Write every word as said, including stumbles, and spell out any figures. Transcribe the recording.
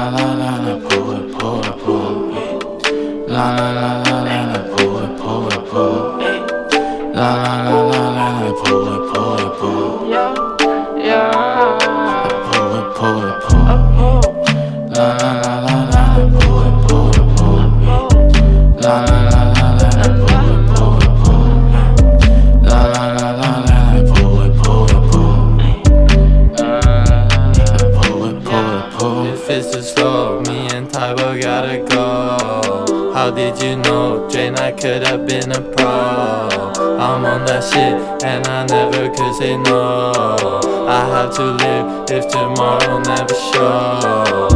la la la, pull it, pull it, pull it. La la la la la, pull it, pull it, pull it. La la la la la, pull it, pull it, pull it. Yeah, pull it, pull it, pull it. La la la la la, pull it, pull it, pull it. La la la la la, pull it, pull it, pull it. La la la la la, pull it, pull it, pull it. Pull it, pull it, pull it. If it's too slow, me and Tybo gotta go. How did you know, Jane, I could have been a pro? I'm on that shit, and I never could say no. I have to live if tomorrow never shows.